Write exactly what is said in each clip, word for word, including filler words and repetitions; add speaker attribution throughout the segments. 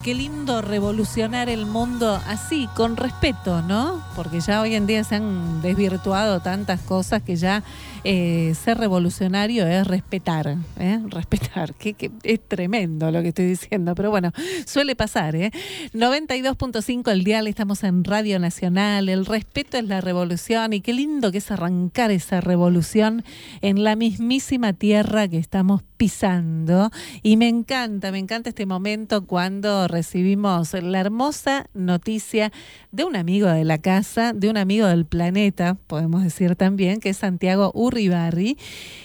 Speaker 1: qué lindo revolucionar el mundo así, con respeto, ¿no? Porque ya hoy en día se han desvirtuado tantas cosas que ya eh, ser revolucionario es respetar, ¿eh? Respetar, que, que es tremendo lo que estoy diciendo, pero bueno, suele pasar, ¿eh? noventa y dos punto cinco el dial, estamos en Radio Nacional, el respeto es la revolución y qué lindo que es arrancar esa revolución en la mismísima tierra que estamos pisando. Y me encanta, me encanta este momento cuando recibimos la hermosa noticia de un amigo de la casa, de un amigo del planeta, podemos decir también, que es Santiago Urribarri,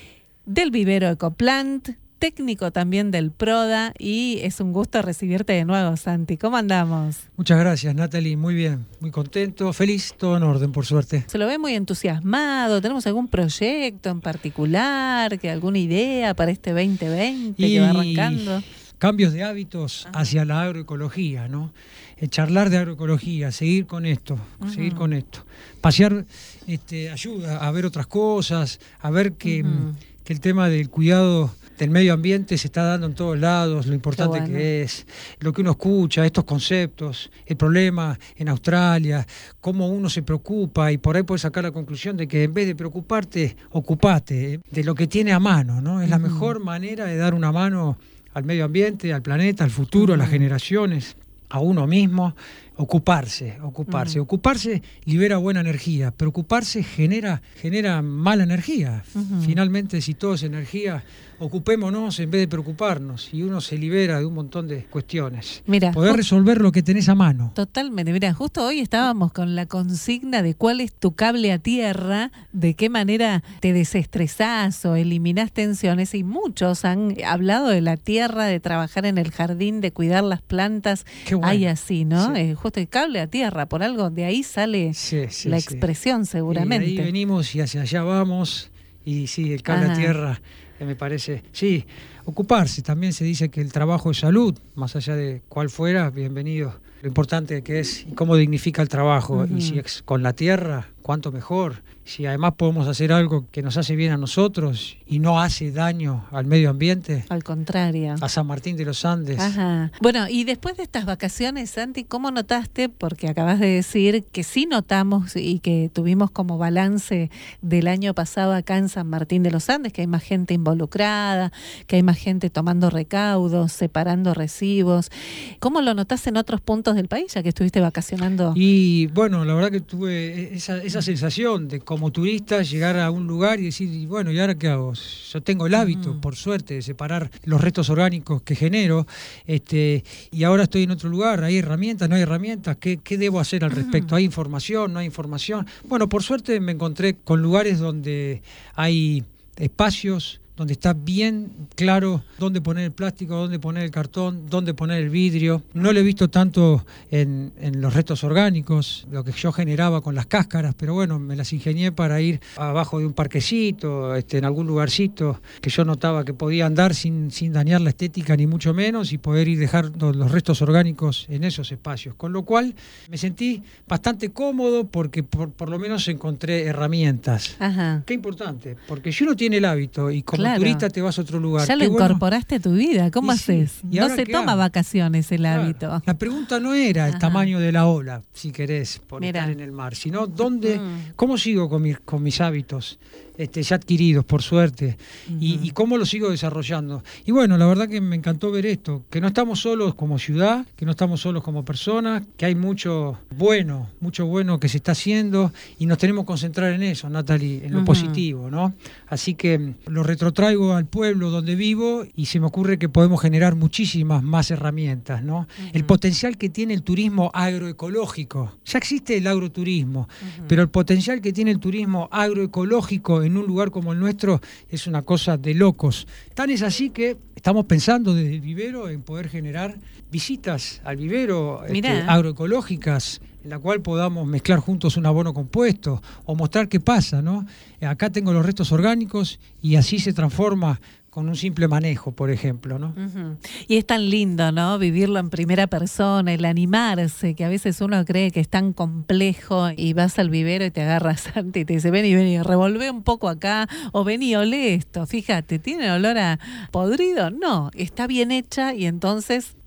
Speaker 1: del vivero Ecoplant, técnico también del PRODA, y es un gusto recibirte de nuevo, Santi. ¿Cómo andamos?
Speaker 2: Muchas gracias, Natalie. Muy bien, muy contento, feliz, todo en orden, por suerte.
Speaker 1: Se lo ve muy entusiasmado. ¿Tenemos algún proyecto en particular, que alguna idea para este veinte veinte y que va arrancando?
Speaker 2: Cambios de hábitos Ajá. hacia la agroecología, ¿no? El charlar de agroecología, seguir con esto, uh-huh. seguir con esto. Pasear este, ayuda a ver otras cosas, a ver que, uh-huh. que el tema del cuidado del medio ambiente se está dando en todos lados, lo importante bueno. que es, lo que uno escucha, estos conceptos, el problema en Australia, cómo uno se preocupa y por ahí puedes sacar la conclusión de que en vez de preocuparte, ocupate de lo que tiene a mano, ¿no? Es uh-huh. la mejor manera de dar una mano al medio ambiente, al planeta, al futuro, uh-huh. a las generaciones, a uno mismo. Ocuparse, ocuparse. Uh-huh. Ocuparse libera buena energía, pero ocuparse genera, genera mala energía. Uh-huh. Finalmente, si todo es energía, ocupémonos en vez de preocuparnos y uno se libera de un montón de cuestiones. Mira, poder resolver lo que tenés a mano.
Speaker 1: Totalmente. Mira, justo hoy estábamos con la consigna de cuál es tu cable a tierra, de qué manera te desestresás o eliminás tensiones, y muchos han hablado de la tierra, de trabajar en el jardín, de cuidar las plantas. Qué bueno. Hay así, ¿no? Sí. Eh, justo el cable a tierra, por algo de ahí sale sí, sí, la expresión sí. seguramente.
Speaker 2: Y de ahí venimos y hacia allá vamos, y sí, el cable Ajá. a tierra eh, me parece, sí, ocuparse. También se dice que el trabajo es salud, más allá de cuál fuera, bienvenido. Lo importante que es y cómo dignifica el trabajo, uh-huh. y si es con la tierra, cuánto mejor. Si además podemos hacer algo que nos hace bien a nosotros y no hace daño al medio ambiente.
Speaker 1: Al contrario.
Speaker 2: A San Martín de los Andes.
Speaker 1: Ajá. Bueno, y después de estas vacaciones, Santi, ¿cómo notaste? Porque acabas de decir que sí notamos y que tuvimos como balance del año pasado acá en San Martín de los Andes, que hay más gente involucrada, que hay más gente tomando recaudos, separando recibos. ¿Cómo lo notaste en otros puntos del país, ya que estuviste vacacionando?
Speaker 2: Y bueno, la verdad que tuve esa, esa sensación de como turista llegar a un lugar y decir, y bueno, ¿y ahora qué hago? Yo tengo el hábito, uh-huh. por suerte, de separar los restos orgánicos que genero, este, y ahora estoy en otro lugar, ¿hay herramientas, no hay herramientas? ¿Qué, qué debo hacer al respecto? Uh-huh. ¿Hay información, no hay información? Bueno, por suerte me encontré con lugares donde hay espacios, donde está bien claro dónde poner el plástico, dónde poner el cartón, dónde poner el vidrio. No lo he visto tanto en, en los restos orgánicos, lo que yo generaba con las cáscaras, pero bueno, me las ingenié para ir abajo de un parquecito, este, en algún lugarcito que yo notaba que podía andar sin, sin dañar la estética ni mucho menos, y poder ir dejando los restos orgánicos en esos espacios. Con lo cual me sentí bastante cómodo porque por, por lo menos encontré herramientas. Ajá. Qué importante, porque si uno tiene el hábito y como Claro. turista te vas a otro lugar.
Speaker 1: Ya lo
Speaker 2: Qué
Speaker 1: incorporaste
Speaker 2: bueno.
Speaker 1: a tu vida. ¿Cómo haces?
Speaker 2: Sí.
Speaker 1: No se toma hago? vacaciones el claro. hábito.
Speaker 2: La pregunta no era el Ajá. tamaño de la ola, si querés, por Mira. estar en el mar, sino dónde, mm. cómo sigo con mis, con mis hábitos este, ya adquiridos, por suerte, uh-huh. y, y cómo los sigo desarrollando. Y bueno, la verdad que me encantó ver esto, que no estamos solos como ciudad, que no estamos solos como personas, que hay mucho bueno, mucho bueno que se está haciendo, y nos tenemos que concentrar en eso, Natalie, en lo uh-huh. positivo, ¿no? Así que lo retrotraigo al pueblo donde vivo y se me ocurre que podemos generar muchísimas más herramientas, ¿no? Uh-huh. El potencial que tiene el turismo agroecológico. Ya existe el agroturismo, uh-huh. pero el potencial que tiene el turismo agroecológico en un lugar como el nuestro es una cosa de locos. Tan es así que estamos pensando desde el vivero en poder generar visitas al vivero este, agroecológicas, en la cual podamos mezclar juntos un abono compuesto o mostrar qué pasa, ¿no? Acá tengo los restos orgánicos y así se transforma con un simple manejo, por ejemplo, ¿no?
Speaker 1: Uh-huh. Y es tan lindo, ¿no? Vivirlo en primera persona, el animarse, que a veces uno cree que es tan complejo, y vas al vivero y te agarras Santi y te dice, ven y ven y revolvé un poco acá, o ven y olé esto, fíjate, ¿tiene olor a podrido? No, está bien hecha, y entonces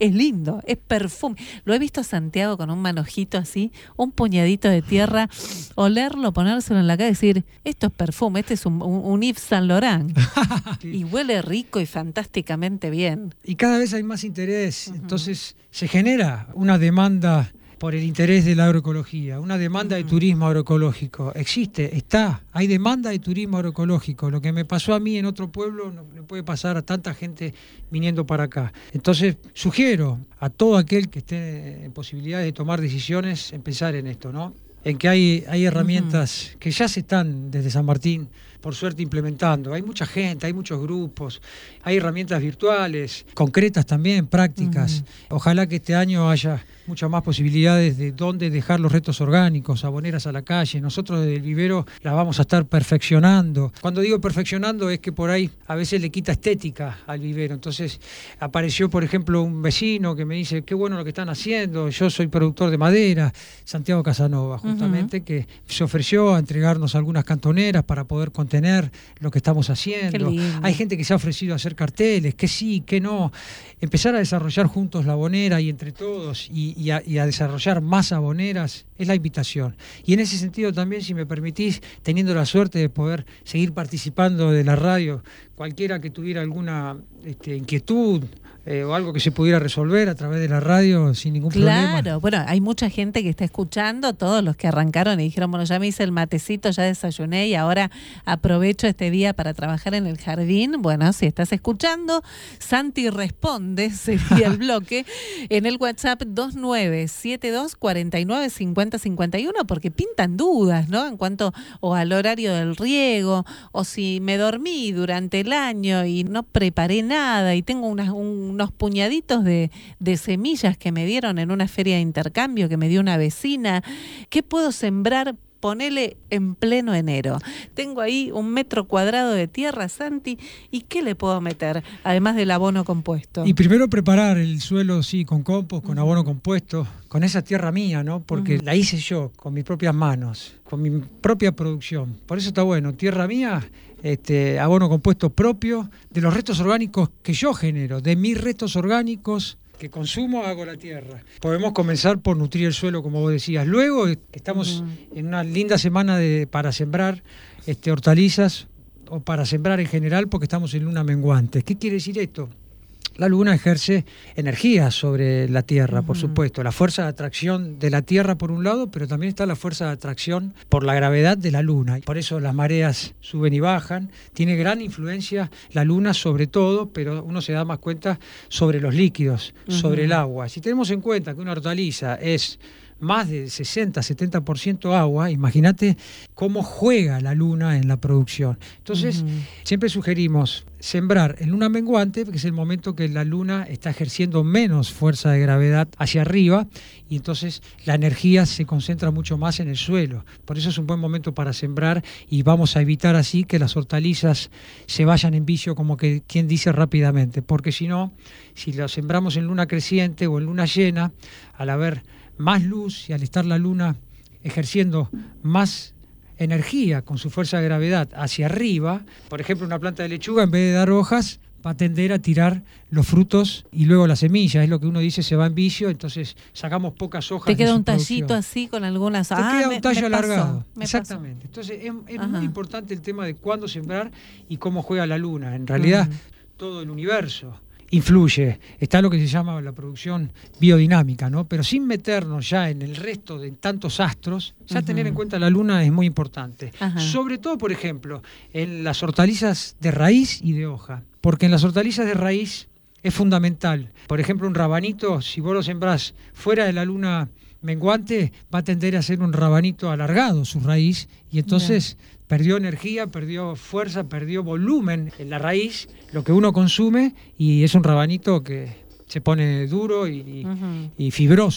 Speaker 1: es lindo, es perfume. Lo he visto a Santiago con un manojito así, un puñadito de tierra, olerlo, ponérselo en la cara y decir, esto es perfume, este es un, un, un Yves Saint Laurent. Sí. Y huele rico y fantásticamente bien.
Speaker 2: Y cada vez hay más interés, uh-huh. Entonces se genera una demanda por el interés de la agroecología, una demanda uh-huh. de turismo agroecológico. Existe, está, hay demanda de turismo agroecológico. Lo que me pasó a mí en otro pueblo no le puede pasar a tanta gente viniendo para acá. Entonces, sugiero a todo aquel que esté en posibilidades de tomar decisiones, empezar en esto, ¿no? En que hay, hay herramientas uh-huh. que ya se están desde San Martín, por suerte, implementando. Hay mucha gente, hay muchos grupos, hay herramientas virtuales, concretas también, prácticas. Uh-huh. Ojalá que este año haya muchas más posibilidades de dónde dejar los restos orgánicos, aboneras a la calle. Nosotros desde el vivero las vamos a estar perfeccionando. Cuando digo perfeccionando es que por ahí a veces le quita estética al vivero. Entonces apareció, por ejemplo, un vecino que me dice, qué bueno lo que están haciendo, yo soy productor de madera, Santiago Casanova, justamente, uh-huh. que se ofreció a entregarnos algunas cantoneras para poder contener lo que estamos haciendo. Hay gente que se ha ofrecido a hacer carteles, que sí, que no. Empezar a desarrollar juntos la abonera y entre todos y Y a, y a desarrollar más aboneras es la invitación. Y en ese sentido también, si me permitís, teniendo la suerte de poder seguir participando de la radio, cualquiera que tuviera alguna este, inquietud eh, o algo que se pudiera resolver a través de la radio sin ningún
Speaker 1: claro,
Speaker 2: problema.
Speaker 1: Claro, bueno, hay mucha gente que está escuchando, todos los que arrancaron y dijeron, bueno, ya me hice el matecito, ya desayuné y ahora aprovecho este día para trabajar en el jardín. Bueno, si estás escuchando, Santi responde, sería el bloque, en el WhatsApp dos nueve siete dos cuatro nueve cinco cero cinco uno, porque pintan dudas, ¿no? En cuanto o al horario del riego, o si me dormí durante el año y no preparé nada y tengo unas, un, unos puñaditos de, de semillas que me dieron en una feria de intercambio que me dio una vecina. ¿Qué puedo sembrar? Ponele en pleno enero. Tengo ahí un metro cuadrado de tierra, Santi, ¿y qué le puedo meter? Además del abono compuesto.
Speaker 2: Y primero preparar el suelo, sí, con compost, con uh-huh. abono compuesto, con esa tierra mía, ¿no? Porque uh-huh. la hice yo, con mis propias manos, con mi propia producción. Por eso está bueno, tierra mía, este, abono compuesto propio, de los restos orgánicos que yo genero, de mis restos orgánicos que consumo, hago la tierra. Podemos comenzar por nutrir el suelo, como vos decías. Luego estamos uh-huh. en una linda semana de, para sembrar este, hortalizas o para sembrar en general, porque estamos en luna menguante. ¿Qué quiere decir esto? La luna ejerce energía sobre la Tierra, uh-huh. por supuesto. La fuerza de atracción de la Tierra por un lado, pero también está la fuerza de atracción por la gravedad de la luna. Por eso las mareas suben y bajan. Tiene gran influencia la luna sobre todo, pero uno se da más cuenta sobre los líquidos, uh-huh. sobre el agua. Si tenemos en cuenta que una hortaliza es más de sesenta a setenta por ciento agua, imagínate cómo juega la luna en la producción. Entonces, uh-huh. siempre sugerimos sembrar en luna menguante, que es el momento que la luna está ejerciendo menos fuerza de gravedad hacia arriba, y entonces la energía se concentra mucho más en el suelo. Por eso es un buen momento para sembrar, y vamos a evitar así que las hortalizas se vayan en vicio, como que quien dice, rápidamente, porque si no, si lo sembramos en luna creciente o en luna llena, al haber más luz y al estar la luna ejerciendo más energía con su fuerza de gravedad hacia arriba, por ejemplo, una planta de lechuga en vez de dar hojas va a tender a tirar los frutos y luego las semillas, es lo que uno dice, se va en vicio, entonces sacamos pocas hojas.
Speaker 1: Te queda
Speaker 2: de
Speaker 1: un
Speaker 2: producción.
Speaker 1: Tallito así con algunas.
Speaker 2: Te
Speaker 1: ah,
Speaker 2: queda
Speaker 1: me,
Speaker 2: un tallo
Speaker 1: me
Speaker 2: alargado.
Speaker 1: Pasó,
Speaker 2: exactamente.
Speaker 1: Pasó.
Speaker 2: Entonces es, es muy importante el tema de cuándo sembrar y cómo juega la luna. En realidad, uh-huh. todo el universo influye. Está lo que se llama la producción biodinámica, ¿no? Pero sin meternos ya en el resto de tantos astros, ya uh-huh. tener en cuenta la luna es muy importante. Uh-huh. Sobre todo, por ejemplo, en las hortalizas de raíz y de hoja. Porque en las hortalizas de raíz es fundamental. Por ejemplo, un rabanito, si vos lo sembrás fuera de la luna menguante, va a tender a ser un rabanito alargado, su raíz, y entonces yeah. perdió energía, perdió fuerza, perdió volumen en la raíz, lo que uno consume, y es un rabanito que se pone duro y, uh-huh. y fibroso.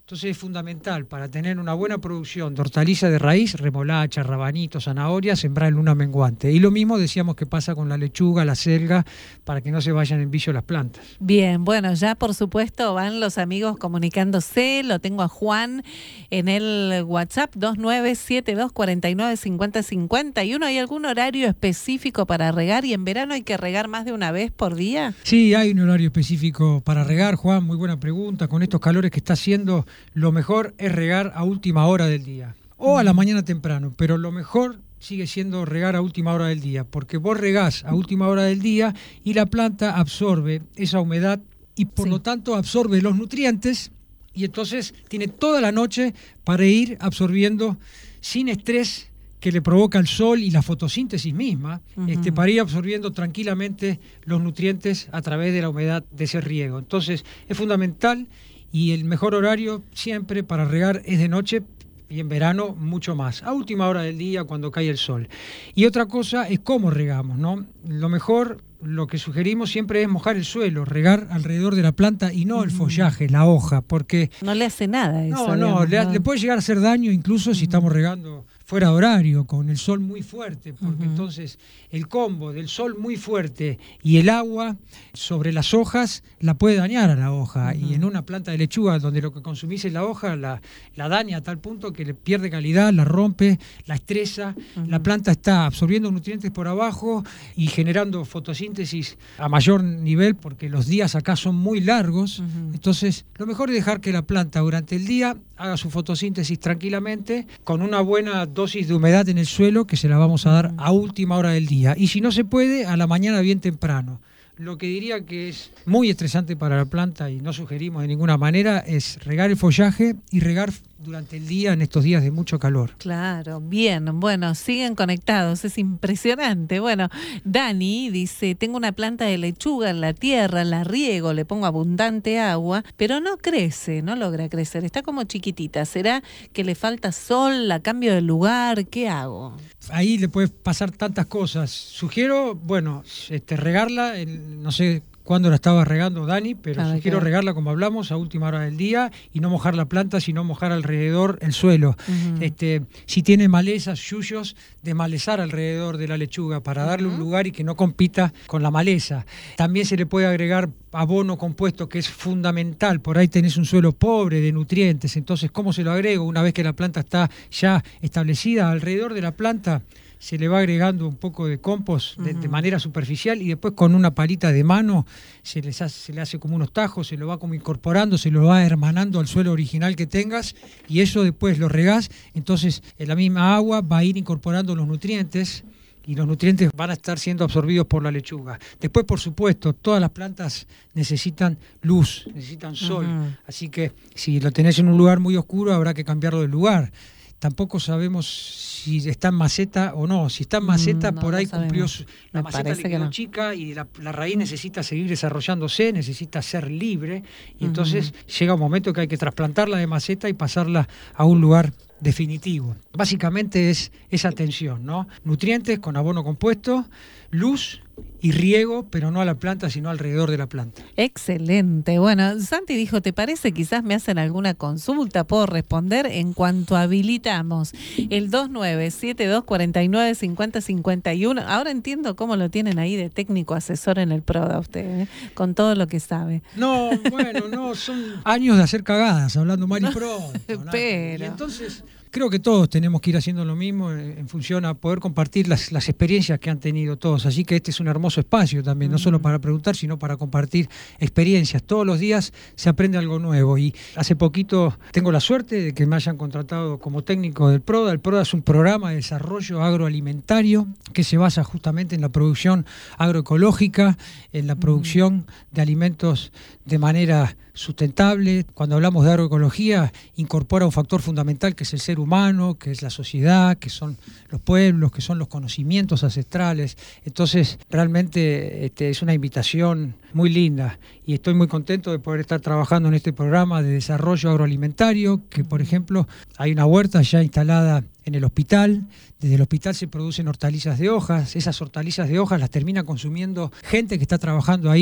Speaker 2: Entonces es fundamental para tener una buena producción de hortalizas de raíz, remolacha, rabanito, zanahoria, sembrar en luna menguante. Y lo mismo decíamos que pasa con la lechuga, la selga, para que no se vayan en vicio las plantas.
Speaker 1: Bien, bueno, ya por supuesto van los amigos comunicándose. Lo tengo a Juan en el WhatsApp dos nueve siete dos cuatro nueve cinco cero cinco uno. ¿Hay algún horario específico para regar? ¿Y en verano hay que regar más de una vez por día?
Speaker 2: Sí, hay un horario específico para regar, Juan. Muy buena pregunta. Con estos calores que está haciendo, lo mejor es regar a última hora del día o a la mañana temprano, pero lo mejor sigue siendo regar a última hora del día, porque vos regás a última hora del día y la planta absorbe esa humedad y por sí. lo tanto absorbe los nutrientes y entonces tiene toda la noche para ir absorbiendo sin estrés que le provoca el sol y la fotosíntesis misma, uh-huh. este, para ir absorbiendo tranquilamente los nutrientes a través de la humedad de ese riego. Entonces es fundamental. Y el mejor horario siempre para regar es de noche y en verano mucho más, a última hora del día cuando cae el sol. Y otra cosa es cómo regamos, ¿no? Lo mejor, lo que sugerimos siempre es mojar el suelo, regar alrededor de la planta y no el follaje, la hoja, porque...
Speaker 1: No le hace nada eso.
Speaker 2: No, no, digamos, le, no. le puede llegar a hacer daño incluso uh-huh. si estamos regando fuera de horario, con el sol muy fuerte, porque uh-huh. entonces el combo del sol muy fuerte y el agua sobre las hojas la puede dañar a la hoja. Uh-huh. Y en una planta de lechuga donde lo que consumís es la hoja, la, la daña a tal punto que le pierde calidad, la rompe, la estresa. Uh-huh. La planta está absorbiendo nutrientes por abajo y generando fotosíntesis a mayor nivel, porque los días acá son muy largos. Uh-huh. Entonces lo mejor es dejar que la planta durante el día haga su fotosíntesis tranquilamente, con una buena dosis de humedad en el suelo que se la vamos a dar a última hora del día. Y si no se puede, a la mañana bien temprano. Lo que diría que es muy estresante para la planta y no sugerimos de ninguna manera es regar el follaje y regar durante el día en estos días de mucho calor.
Speaker 1: Claro, bien, bueno, siguen conectados, es impresionante. Bueno, Dani dice, tengo una planta de lechuga en la tierra, la riego, le pongo abundante agua, pero no crece, no logra crecer, está como chiquitita. ¿Será que le falta sol, la cambio de lugar? ¿Qué hago?
Speaker 2: Ahí le puede pasar tantas cosas. Sugiero, bueno, este, regarla, en, no sé cuándo la estaba regando Dani, pero ah, sugiero regarla como hablamos a última hora del día y no mojar la planta, sino mojar alrededor el suelo. Uh-huh. Este, si tiene malezas, yuyos, desmalezar alrededor de la lechuga para uh-huh. darle un lugar y que no compita con la maleza. También se le puede agregar abono compuesto, que es fundamental. Por ahí tenés un suelo pobre de nutrientes, entonces ¿cómo se lo agrego? Una vez que la planta está ya establecida, alrededor de la planta se le va agregando un poco de compost de, uh-huh. de manera superficial y después con una palita de mano se, les hace, se le hace como unos tajos, se lo va como incorporando, se lo va hermanando al suelo original que tengas y eso después lo regás, entonces en la misma agua va a ir incorporando los nutrientes y los nutrientes van a estar siendo absorbidos por la lechuga. Después, por supuesto, todas las plantas necesitan luz, necesitan sol, uh-huh. así que si lo tenés en un lugar muy oscuro habrá que cambiarlo de lugar. Tampoco sabemos si está en maceta o no. Si está en maceta, mm, no, por ahí no cumplió su, la Me maceta le quedó no. chica y la, la raíz necesita seguir desarrollándose, necesita ser libre. Y uh-huh. entonces llega un momento que hay que trasplantarla de maceta y pasarla a un lugar definitivo. Básicamente es esa tensión, ¿no? Nutrientes con abono compuesto, luz y riego, pero no a la planta, sino alrededor de la planta.
Speaker 1: Excelente. Bueno, Santi dijo, ¿te parece? Quizás me hacen alguna consulta, puedo responder en cuanto habilitamos el dos nueve siete dos cuatro nueve cinco cero cinco uno. Ahora entiendo cómo lo tienen ahí de técnico asesor en el PRODA usted, ¿eh? Con todo lo que sabe.
Speaker 2: No, bueno, no, son años de hacer cagadas, hablando mal y pronto.
Speaker 1: Pero...
Speaker 2: Y entonces... Creo que todos tenemos que ir haciendo lo mismo en función a poder compartir las, las experiencias que han tenido todos. Así que este es un hermoso espacio también, uh-huh. no solo para preguntar, sino para compartir experiencias. Todos los días se aprende algo nuevo. Y hace poquito tengo la suerte de que me hayan contratado como técnico del PRODA. El PRODA es un programa de desarrollo agroalimentario que se basa justamente en la producción agroecológica, en la producción uh-huh. de alimentos de manera sustentable. Cuando hablamos de agroecología, incorpora un factor fundamental que es el ser humano, que es la sociedad, que son los pueblos, que son los conocimientos ancestrales. Entonces, realmente este, es una invitación muy linda y estoy muy contento de poder estar trabajando en este programa de desarrollo agroalimentario, que por ejemplo hay una huerta ya instalada en el hospital. Desde el hospital se producen hortalizas de hojas. Esas hortalizas de hojas las termina consumiendo gente que está trabajando ahí,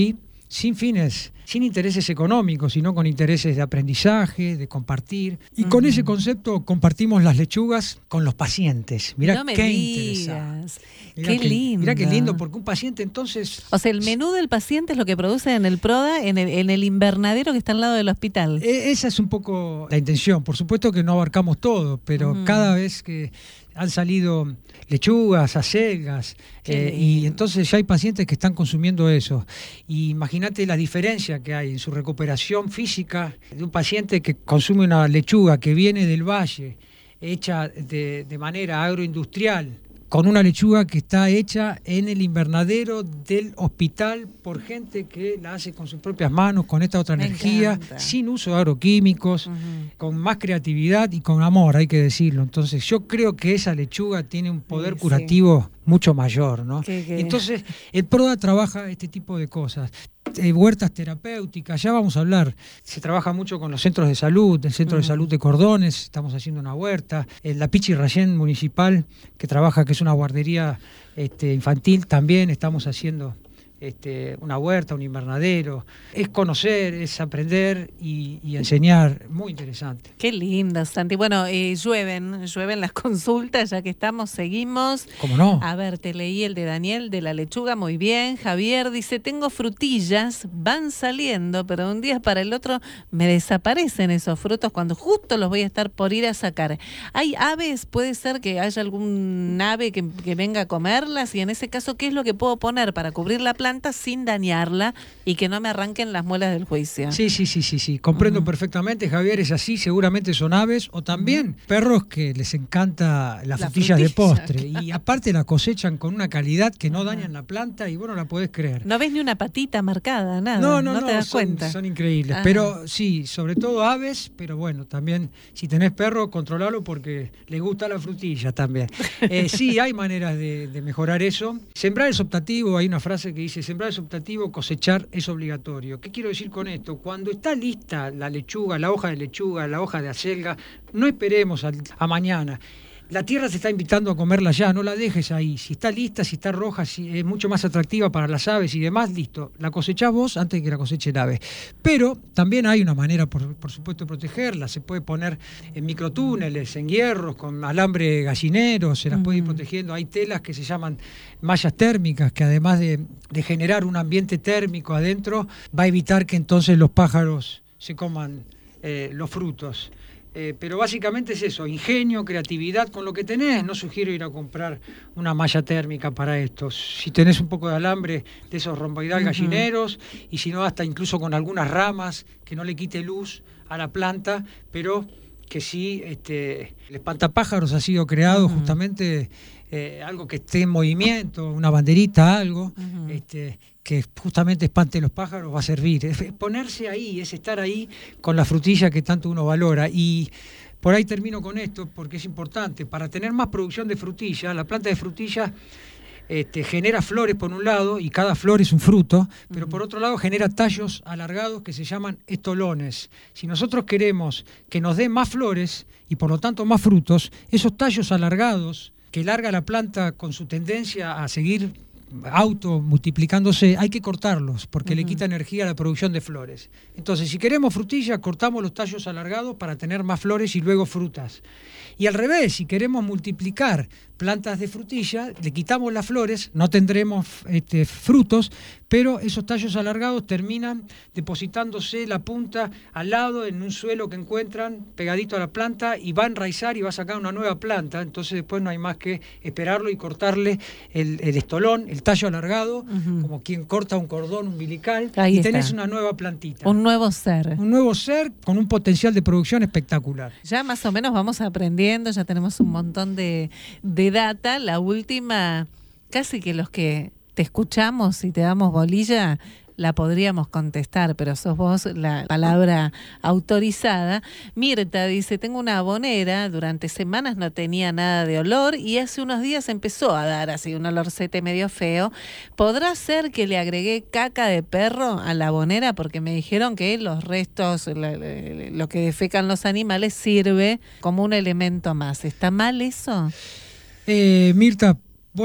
Speaker 2: sin fines, sin intereses económicos, sino con intereses de aprendizaje, de compartir. Y uh-huh. con ese concepto compartimos las lechugas con los pacientes. Mirá
Speaker 1: no me
Speaker 2: qué
Speaker 1: digas.
Speaker 2: interesante.
Speaker 1: Mirá qué, qué lindo.
Speaker 2: Mirá qué lindo, porque un paciente entonces...
Speaker 1: O sea, el menú del paciente es lo que produce en el PRODA, en el, en el invernadero que está al lado del hospital.
Speaker 2: Eh, esa es un poco la intención. Por supuesto que no abarcamos todo, pero uh-huh. cada vez que han salido lechugas, acelgas, eh, y entonces ya hay pacientes que están consumiendo eso. Y imagínate la diferencia que hay en su recuperación física de un paciente que consume una lechuga que viene del valle, hecha de, de manera agroindustrial, con una lechuga que está hecha en el invernadero del hospital por gente que la hace con sus propias manos, con esta otra Me energía, encanta. Sin uso de agroquímicos, uh-huh. con más creatividad y con amor, hay que decirlo. Entonces yo creo que esa lechuga tiene un poder sí, curativo sí. mucho mayor, ¿no? ¿Qué, qué? Entonces el PRODA trabaja este tipo de cosas. Eh, huertas terapéuticas, ya vamos a hablar, se trabaja mucho con los centros de salud, el Centro uh-huh. de Salud de Cordones, estamos haciendo una huerta, en la Pichi Rayén Municipal, que trabaja, que es una guardería este, infantil, también estamos haciendo este, una huerta, un invernadero. Es conocer, es aprender y, y enseñar, muy interesante.
Speaker 1: Qué lindo, Santi. Bueno, eh, llueven, llueven las consultas, ya que estamos, seguimos.
Speaker 2: ¿Cómo no?
Speaker 1: A ver, te leí el de Daniel, de la lechuga, muy bien. Javier dice, tengo frutillas, van saliendo, pero de un día para el otro me desaparecen esos frutos cuando justo los voy a estar por ir a sacar. ¿Hay aves? ¿Puede ser que haya algún ave que, que venga a comerlas? Y en ese caso, ¿qué es lo que puedo poner para cubrir la planta sin dañarla y que no me arranquen las muelas del juicio?
Speaker 2: Sí, sí, sí, sí, sí. Comprendo uh-huh. perfectamente, Javier, es así, seguramente son aves o también uh-huh. perros que les encanta las la frutillas frutilla. de postre y aparte la cosechan con una calidad que no uh-huh. dañan la planta y vos no la podés creer.
Speaker 1: No ves ni una patita marcada, nada.
Speaker 2: No, no,
Speaker 1: no,
Speaker 2: no
Speaker 1: te das
Speaker 2: son,
Speaker 1: cuenta.
Speaker 2: Son increíbles, uh-huh. pero sí, sobre todo aves, pero bueno, también si tenés perro, controlalo porque le gusta la frutilla también. Eh, sí, hay maneras de, de mejorar eso. Sembrar es optativo, hay una frase que dice, sembrar es optativo, cosechar es obligatorio. ¿Qué quiero decir con esto? Cuando está lista la lechuga, la hoja de lechuga, la hoja de acelga, no esperemos a, a mañana. La tierra se está invitando a comerla ya, no la dejes ahí. Si está lista, si está roja, si es mucho más atractiva para las aves y demás, listo. La cosechás vos antes de que la coseche el ave. Pero también hay una manera, por, por supuesto, de protegerla. Se puede poner en microtúneles, en hierros, con alambre gallinero, se las uh-huh. puede ir protegiendo. Hay telas que se llaman mallas térmicas, que además de, de generar un ambiente térmico adentro, va a evitar que entonces los pájaros se coman eh, los frutos. Eh, pero básicamente es eso, ingenio, creatividad con lo que tenés. No sugiero ir a comprar una malla térmica para esto. Si tenés un poco de alambre de esos romboidal uh-huh. gallineros, y si no, hasta incluso con algunas ramas que no le quite luz a la planta, pero que sí, este, el espantapájaros ha sido creado uh-huh. justamente eh, algo que esté en movimiento, una banderita, algo, uh-huh. este, que justamente espante los pájaros, va a servir. Es ponerse ahí, es estar ahí con la frutilla que tanto uno valora. Y por ahí termino con esto, porque es importante. Para tener más producción de frutilla, la planta de frutilla este, genera flores por un lado, y cada flor es un fruto, pero uh-huh. por otro lado genera tallos alargados que se llaman estolones. Si nosotros queremos que nos dé más flores, y por lo tanto más frutos, esos tallos alargados que larga la planta con su tendencia a seguir auto multiplicándose, hay que cortarlos porque uh-huh. le quita energía a la producción de flores. Entonces, si queremos frutilla, cortamos los tallos alargados para tener más flores y luego frutas. Y al revés, si queremos multiplicar plantas de frutilla, le quitamos las flores, no tendremos este, frutos, pero esos tallos alargados terminan depositándose la punta al lado en un suelo que encuentran pegadito a la planta y va a enraizar y va a sacar una nueva planta. Entonces después no hay más que esperarlo y cortarle el, el estolón, el tallo alargado, uh-huh. como quien corta un cordón umbilical. Ahí y tenés está. Una nueva plantita.
Speaker 1: Un nuevo ser.
Speaker 2: Un nuevo ser con un potencial de producción espectacular.
Speaker 1: Ya más o menos vamos aprendiendo, ya tenemos un montón de, de data. La última, casi que los que te escuchamos y te damos bolilla, la podríamos contestar, pero sos vos la palabra autorizada. Mirta dice, tengo una abonera, durante semanas no tenía nada de olor y hace unos días empezó a dar así un olorcete medio feo. ¿Podrá ser que le agregué caca de perro a la abonera? Porque me dijeron que los restos, lo, lo que defecan los animales sirve como un elemento más. ¿Está mal eso?
Speaker 2: Eh, Mirta, bueno,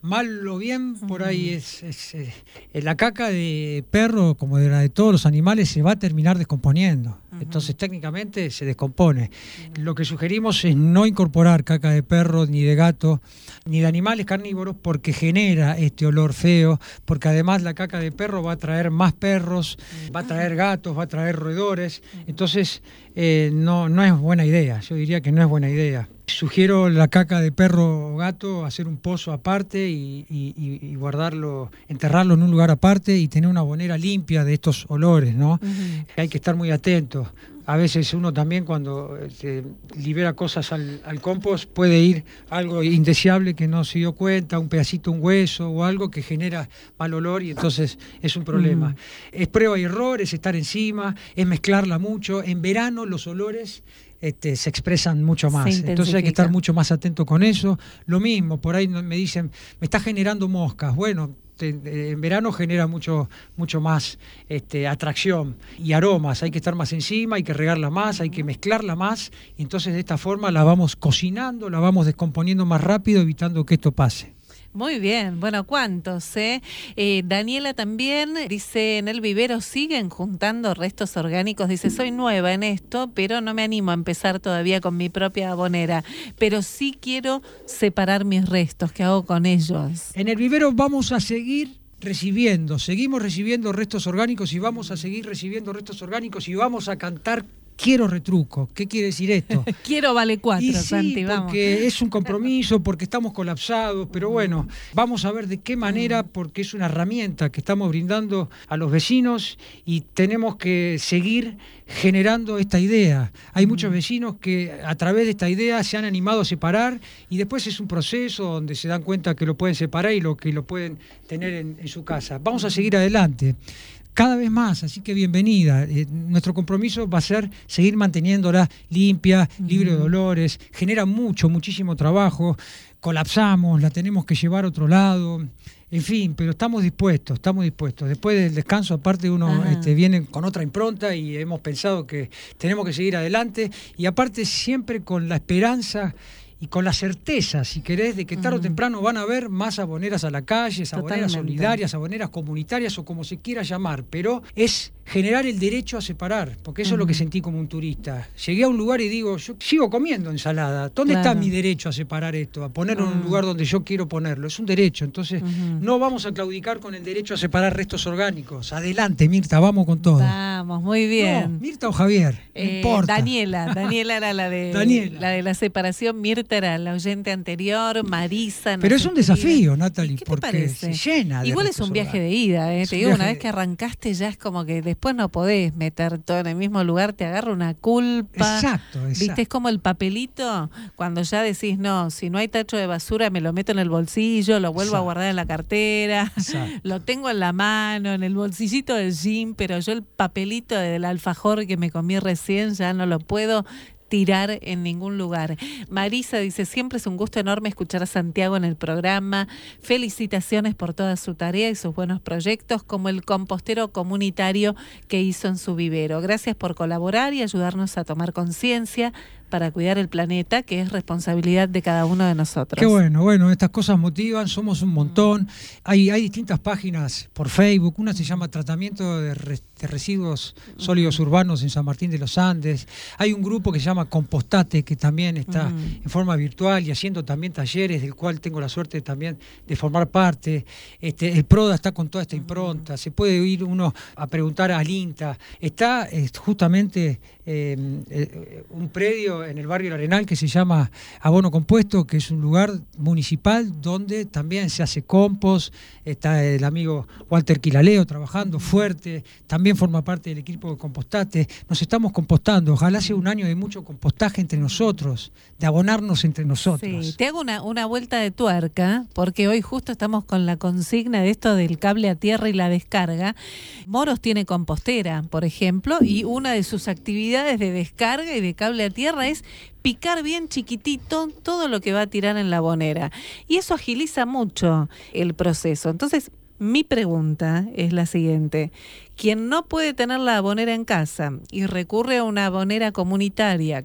Speaker 2: mal o bien, por ahí es, es, es, es la caca de perro, como de la de todos los animales, se va a terminar descomponiendo. Uh-huh. Entonces técnicamente se descompone. Uh-huh. Lo que sugerimos es no incorporar caca de perro, ni de gato, ni de animales carnívoros, porque genera este olor feo, porque además la caca de perro va a traer más perros, uh-huh. va a traer gatos, va a traer roedores. Uh-huh. Entonces eh, no, no es buena idea, yo diría que no es buena idea. Sugiero la caca de perro o gato, hacer un pozo aparte y, y, y guardarlo, enterrarlo en un lugar aparte y tener una bonera limpia de estos olores, ¿no? Uh-huh. Hay que estar muy atentos. A veces uno también cuando se libera cosas al, al compost puede ir algo indeseable que no se dio cuenta, un pedacito, un hueso o algo que genera mal olor y entonces es un problema. Uh-huh. Es prueba y error, es estar encima, es mezclarla mucho. En verano los olores Este, se expresan mucho más, entonces hay que estar mucho más atento con eso. Lo mismo, por ahí me dicen, me está generando moscas. Bueno, te, en verano genera mucho, mucho más este, atracción y aromas, hay que estar más encima, hay que regarla más, hay que mezclarla más, y entonces de esta forma la vamos cocinando, la vamos descomponiendo más rápido, evitando que esto pase.
Speaker 1: Muy bien, bueno, ¿cuántos? Eh? Eh, Daniela también dice, en el vivero siguen juntando restos orgánicos, dice, soy nueva en esto, pero no me animo a empezar todavía con mi propia abonera, pero sí quiero separar mis restos, ¿qué hago con ellos?
Speaker 2: En el vivero vamos a seguir recibiendo, seguimos recibiendo restos orgánicos y vamos a seguir recibiendo restos orgánicos y vamos a cantar quiero retruco. ¿Qué quiere decir esto?
Speaker 1: Quiero vale cuatro,
Speaker 2: y sí,
Speaker 1: Santi, vamos.
Speaker 2: Porque es un compromiso, porque estamos colapsados, pero bueno, vamos a ver de qué manera, porque es una herramienta que estamos brindando a los vecinos y tenemos que seguir generando esta idea. Hay muchos vecinos que a través de esta idea se han animado a separar y después es un proceso donde se dan cuenta que lo pueden separar y lo que lo pueden tener en, en su casa. Vamos a seguir adelante. Cada vez más, así que bienvenida. Eh, nuestro compromiso va a ser seguir manteniéndola limpia, uh-huh. libre de olores, genera mucho, muchísimo trabajo, colapsamos, la tenemos que llevar a otro lado, en fin, pero estamos dispuestos, estamos dispuestos. Después del descanso, aparte uno este, viene con otra impronta y hemos pensado que tenemos que seguir adelante y aparte siempre con la esperanza y con la certeza, si querés, de que tarde uh-huh. o temprano van a haber más aboneras a la calle, aboneras solidarias, aboneras comunitarias o como se quiera llamar, pero es generar el derecho a separar, porque eso uh-huh. es lo que sentí como un turista. Llegué a un lugar y digo, yo sigo comiendo ensalada, ¿dónde claro. está mi derecho a separar esto? A ponerlo uh-huh. en un lugar donde yo quiero ponerlo, es un derecho, entonces uh-huh. no vamos a claudicar con el derecho a separar restos orgánicos. Adelante, Mirta, vamos con todo.
Speaker 1: Vamos, muy bien.
Speaker 2: No, Mirta o Javier,
Speaker 1: eh,
Speaker 2: no importa.
Speaker 1: Daniela, Daniela era la de, Daniela. la de la separación, Mirta era la oyente anterior, Marisa.
Speaker 2: Pero es un desafío, Natalie,
Speaker 1: ¿Qué te
Speaker 2: porque
Speaker 1: parece?
Speaker 2: se llena de
Speaker 1: Igual es un viaje de ida, eh. te digo, una vez que arrancaste ya es como que después no podés meter todo en el mismo lugar, te agarra una culpa.
Speaker 2: Exacto, exacto.
Speaker 1: ¿Viste? Es como el papelito, cuando ya decís, no, si no hay tacho de basura me lo meto en el bolsillo, lo vuelvo exacto. a guardar en la cartera, exacto. lo tengo en la mano, en el bolsillito del jean, pero yo el papelito del alfajor que me comí recién ya no lo puedo tirar en ningún lugar. Marisa dice, siempre es un gusto enorme escuchar a Santiago en el programa. Felicitaciones por toda su tarea y sus buenos proyectos, como el compostero comunitario que hizo en su vivero. Gracias por colaborar y ayudarnos a tomar conciencia para cuidar el planeta, que es responsabilidad de cada uno de nosotros.
Speaker 2: Qué bueno, bueno, estas cosas motivan, somos un montón. Hay, hay distintas páginas por Facebook, una se llama Tratamiento de, Re, de Residuos Sólidos Urbanos en San Martín de los Andes. Hay un grupo que se llama Compostate, que también está uh-huh. en forma virtual y haciendo también talleres, del cual tengo la suerte también de formar parte. Este, el PRODA está con toda esta impronta, uh-huh. se puede ir uno a preguntar al INTA. Está eh, justamente eh, eh, un predio en el barrio El Arenal que se llama Abono Compuesto, que es un lugar municipal donde también se hace compost. Está el amigo Walter Quilaleo trabajando fuerte, también forma parte del equipo de Compostate. Nos estamos compostando, ojalá sea un año de mucho compostaje entre nosotros, de abonarnos entre nosotros.
Speaker 1: Sí, te hago una, una vuelta de tuerca, porque hoy justo estamos con la consigna de esto del cable a tierra y la descarga. Moros tiene compostera, por ejemplo, y una de sus actividades de descarga y de cable a tierra es picar bien chiquitito todo lo que va a tirar en la abonera. Y eso agiliza mucho el proceso. Entonces, mi pregunta es la siguiente. Quien no puede tener la abonera en casa y recurre a una abonera comunitaria que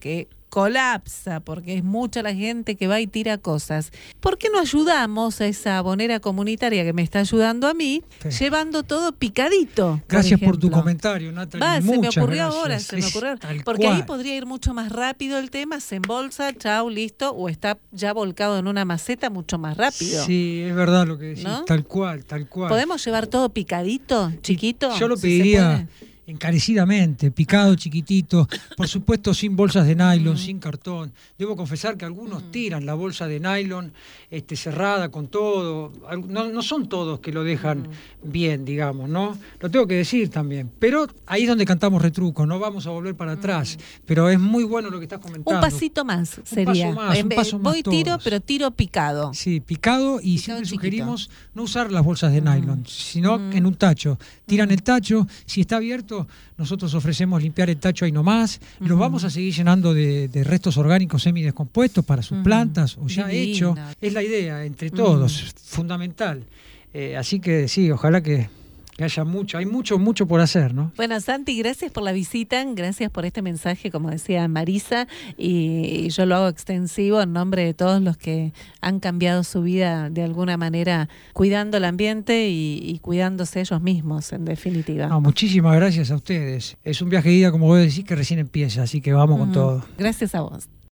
Speaker 1: colapsa porque es mucha la gente que va y tira cosas. ¿Por qué no ayudamos a esa abonera comunitaria que me está ayudando a mí, sí. llevando todo picadito?
Speaker 2: Gracias
Speaker 1: por,
Speaker 2: por tu comentario, Natalia.
Speaker 1: Va, se me ocurrió
Speaker 2: gracias.
Speaker 1: ahora, se me ocurrió. Porque cual. ahí podría ir mucho más rápido el tema, se embolsa, chau, listo, o está ya volcado en una maceta mucho más rápido.
Speaker 2: Sí, es verdad lo que decís, ¿no? tal cual, tal cual.
Speaker 1: ¿Podemos llevar todo picadito, chiquito?
Speaker 2: Yo lo pediría... Si encarecidamente, picado, chiquitito, por supuesto sin bolsas de nylon, mm. sin cartón. Debo confesar que algunos mm. tiran la bolsa de nylon este, cerrada con todo. No, no son todos que lo dejan mm. bien, digamos, ¿no? Lo tengo que decir también. Pero ahí es donde cantamos retruco, no vamos a volver para atrás. Mm. Pero es muy bueno lo que estás comentando.
Speaker 1: Un pasito más sería.
Speaker 2: Un paso más, un paso más
Speaker 1: Voy
Speaker 2: todos.
Speaker 1: tiro, pero tiro picado.
Speaker 2: Sí, picado y picado siempre chiquito. Sugerimos no usar las bolsas de nylon, mm. sino mm. en un tacho. Tiran mm. el tacho, si está abierto, nosotros ofrecemos limpiar el tacho ahí nomás, uh-huh. los vamos a seguir llenando de, de restos orgánicos semidescompuestos para sus uh-huh. plantas o ya Divina. hecho. Es la idea, entre todos, uh-huh. fundamental. Eh, así que sí, ojalá que, que haya mucho, hay mucho, mucho por hacer, ¿no?
Speaker 1: Bueno, Santi, gracias por la visita, gracias por este mensaje, como decía Marisa, y, y yo lo hago extensivo en nombre de todos los que han cambiado su vida de alguna manera, cuidando el ambiente y, y cuidándose ellos mismos, en definitiva.
Speaker 2: No, muchísimas gracias a ustedes. Es un viaje de ida, como vos decís, que recién empieza, así que vamos mm, con todo.
Speaker 1: Gracias a vos.